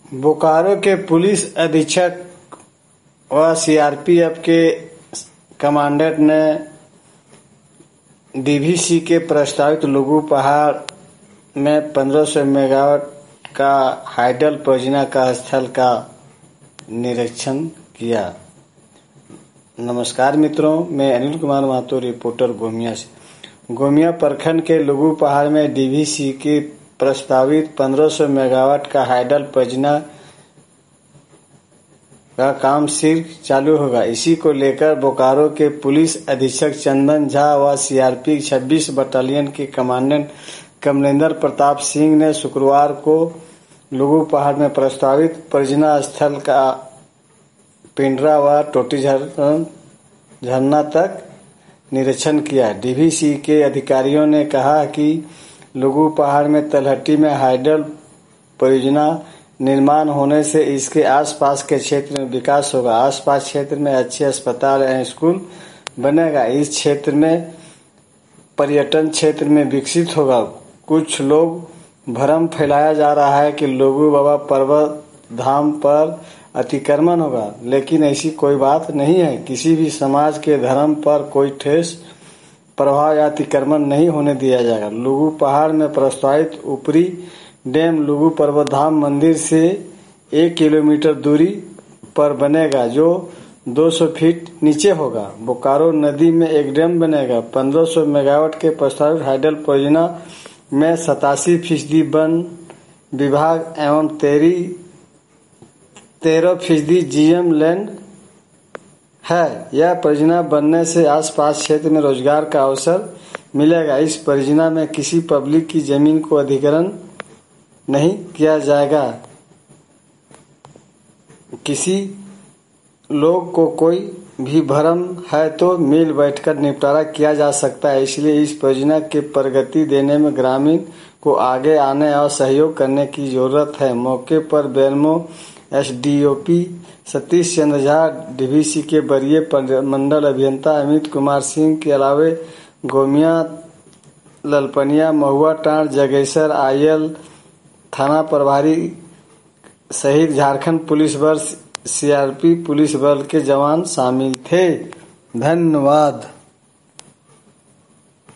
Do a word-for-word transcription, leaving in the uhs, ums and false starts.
बोकारो के पुलिस अधीक्षक व सीआरपीएफ के कमांडेंट ने डीवीसी के प्रस्तावित लघु पहाड़ में पंद्रह सौ मेगावाट का हाइडल परियोजना का स्थल का निरीक्षण किया। नमस्कार मित्रों, मैं अनिल कुमार महतो, रिपोर्टर गोमिया से। गोमिया प्रखंड के लघु पहाड़ में डीवीसी की प्रस्तावित पंद्रह सौ मेगावाट का हाइडल परियोजना का काम शीघ्र चालू होगा। इसी को लेकर बोकारो के पुलिस अधीक्षक चंदन झा व सीआरपी छब्बीस बटालियन के कमांडेंट कमलेंद्र प्रताप सिंह ने शुक्रवार को लघु पहाड़ में प्रस्तावित परियोजना स्थल का पिंडरा व टोटी झरना तक निरीक्षण किया। डीवीसी के अधिकारियों ने कहा कि लघु पहाड़ में तलहटी में हाइडल परियोजना निर्माण होने से इसके आसपास के क्षेत्र में विकास होगा। आसपास क्षेत्र में अच्छे अस्पताल एवं स्कूल बनेगा। इस क्षेत्र में पर्यटन क्षेत्र में विकसित होगा। कुछ लोग भ्रम फैलाया जा रहा है कि लघु बाबा पर्वत धाम पर अतिक्रमण होगा, लेकिन ऐसी कोई बात नहीं है। किसी भी समाज के धर्म पर कोई ठेस प्रभाव या अतिक्रमण नहीं होने दिया जाएगा। लघु पहाड़ में प्रस्तावित ऊपरी डैम लघु पर्वत धाम मंदिर से एक किलोमीटर दूरी पर बनेगा, जो दो सौ फीट नीचे होगा। बोकारो नदी में एक डैम बनेगा। पंद्रह सौ मेगावाट के प्रस्तावित हाइडल परियोजना में सतासी फीसदी वन विभाग एवं तेरी तेरह फीसदी जीएम लैंड है। यह परियोजना बनने से आसपास क्षेत्र में रोजगार का अवसर मिलेगा। इस परियोजना में किसी पब्लिक की जमीन को अधिग्रहण नहीं किया जाएगा। किसी लोग को कोई भी भ्रम है तो मिल बैठकर निपटारा किया जा सकता है। इसलिए इस परियोजना के प्रगति देने में ग्रामीण को आगे आने और सहयोग करने की जरूरत है। मौके पर बेलमो एसडीओपी सतीश चंद्र झा, डीवीसी के वरीय मंडल अभियंता अमित कुमार सिंह के अलावे गोमिया, ललपनिया, महुआ टांड, जगेसर, आयल थाना प्रभारी सहित झारखंड पुलिस बल, सीआरपी पुलिस बल के जवान शामिल थे। धन्यवाद।